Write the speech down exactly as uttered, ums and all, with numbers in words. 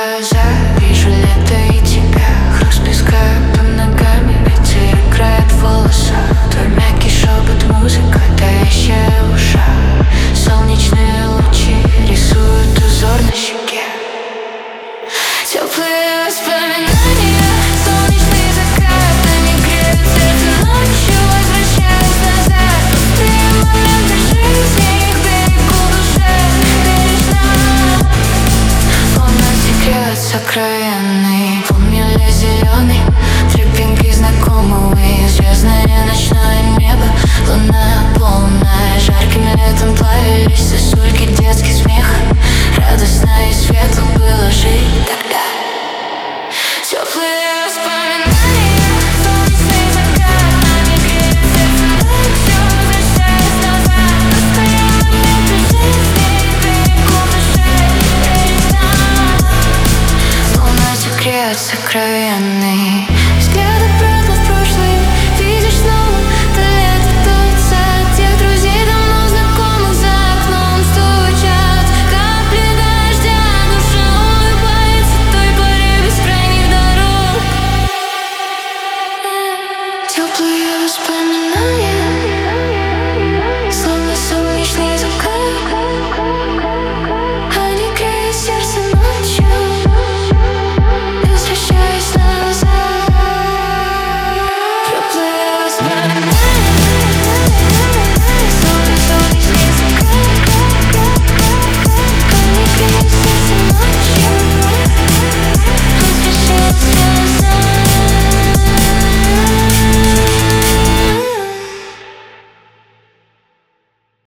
глаза, вижу лето и тебя. Хруст песка под ногами, ветер играет в волосах. Твой мягкий шепот, музыка, таящая в ушах. Солнечные лучи рисуют узор на щеке. Теплые воспоминания, солнечный закат. Они греют сердце ночью, возвращаясь назад. Пустые моменты жизни, их берегу душе бережно. Луна секрет сокровенный, помню лес зеленый, тропинки знакомые, звездное ночное небо. Луна полная, жарким летом плавились сосульки, детский смех. Радостно и светло было жить тогда. Теплые воспоминания, солнечный закат. Они греют сердце ночью, возвращаясь назад. Пустые моменты жизни, берегу душе бережно. Луна секрет сокровенный.